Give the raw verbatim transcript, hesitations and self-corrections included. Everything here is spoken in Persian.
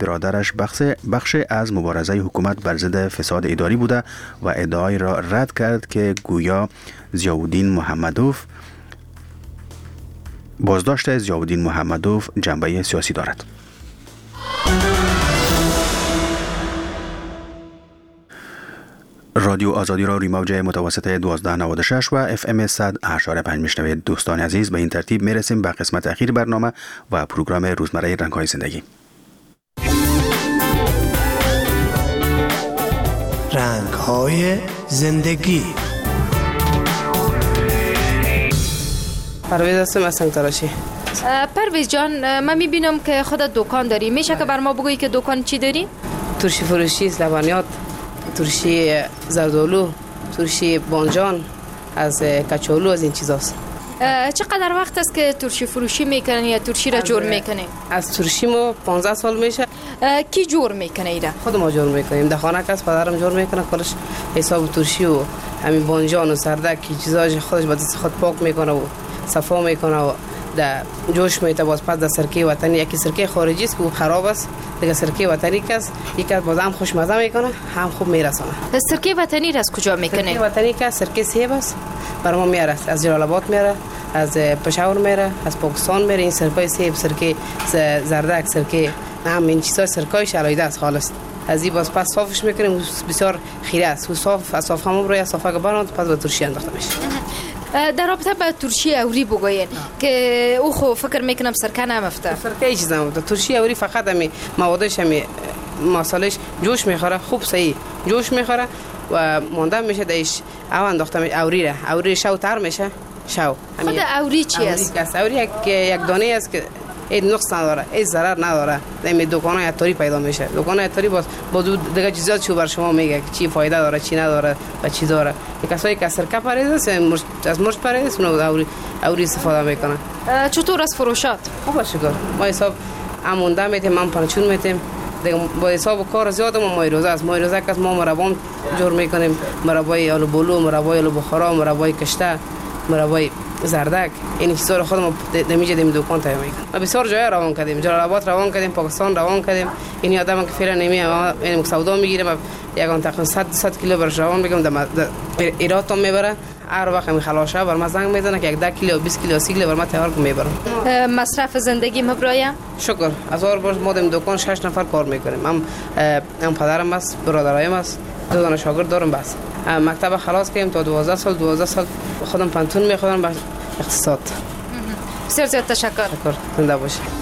برادرش بخش بخش از مبارزه حکومت بر ضد فساد اداری بوده و ادعای را رد کرد که گویا ضیاءالدین محمدوف بازداشت ضیاءالدین محمدوف جنبه سیاسی دارد. رادیو آزادی را روی موج متوسط دوازده نود و شش و اف ام صد و هشت و پنج میشنوید. دوستان عزیز، به این ترتیب میرسیم به قسمت اخیر برنامه و پروگرام روزمره رنگ‌های زندگی. رنگ‌های زندگی. پرویز هستم از سنگ تراشی. پرویز جان، من میبینم که خودت دکان داری. میشه که بر ما بگویی که دکان چی داری؟ ترشی فروشی، لبنیات، ترشی زردالو، ترشی بانجان، از کچالو، از این چیزاست. چقدر وقت است که ترشی فروشی میکنی یا ترشی را جور میکنی؟ از ترشی ما پانزده سال میشه. کی جور میکنه ایره؟ خود ما جور میکنیم. در خانه کس پدرم جور میکنه، کلش حساب ترشی و همین بانجان و سردک چیزاش خودش با دست خود پاک میکنه و صفا میکنه و در جوش میته. باز پس در سرکه وطنی، یکی سرکه خارجی است که خراب است، دیگه سرکه وطنی کس یکی باز هم خوشمزه میکنه، هم خوب میرسونه. سرکه وطنی را از کجا میکنه؟ سرکه وطنی که سرکه سیب است، برای ما میاره، از جلال آباد میاره، از پشاور میاره، از پاکستان میاره. این سرکه سیب، سرکه زردک، سرکه هم این چیزا سرکه‌اش علایده است خالص. از این باز پس صافش میکنیم، بسیار خیره است و صاف از صاف همون روی صافه برند پس به ترشی انداخته میشه. در رابطه با ترشی اوری بگوین که او خو فکر میکنم سرکه نمفته. سرکه هیچ چیز نمفته. ترشی اوری فقط همی موادش همی مصالحش جوش میخوره، خوب صحیح جوش میخوره و مانده میشه دیش. او انداخته میشه اوری را، اوری شو تر میشه. شو خود اوری چی است؟ اوری یک یک دانه است که این نقص نداره، این ضرر نداره. این دکان‌های عطاری پیدا میشه. دکان‌های عطاری باز با دیگه چیزات شو بر شما میگه چی فایده داره، چی نداره و چی داره. یک کسایی که سرکه پرهیز است، از مرچ پرهیز است، اون اوری اوری استفاده میکنه. چطور از فروشات؟ خوب شکر. ما حساب امونده میتیم، من پنچون میتیم. دیگه با حساب کار زیاد ما مای روزه است. مای روزه که ما مربا جور میکنیم، مربای آلو بولو، مربای آلو بخارا، مربای کشته، مربای زردک. این چیزا رو خودم نمیشه دیم دکان تایم میکنم. ما بسیار جای روان کردیم، جلال آباد روان کردیم، پاکستان روان کردیم. این آدم که فعلا نمیه، این سودا میگیره، یگان تقریبا صد صد کیلو برش روان میگم، در ایران تو میبره. هر وقت می خلاصه بر ما زنگ میزنه که یک ده کیلو بیست کیلو سی کیلو بر ما تیار کنم میبرم. مصرف زندگی مبرایا؟ شکر. از هر بار ما دم دکان شش نفر کار میکنیم. هم هم پدرم است، برادرایم است، دو تا شاگرد دارم. بس مکتب خلاص کردیم تا دوازده سال دوازده سال خودم پنتون میخوام به اقتصاد. بسیار زیاد تشکر. شکر. زنده باشی.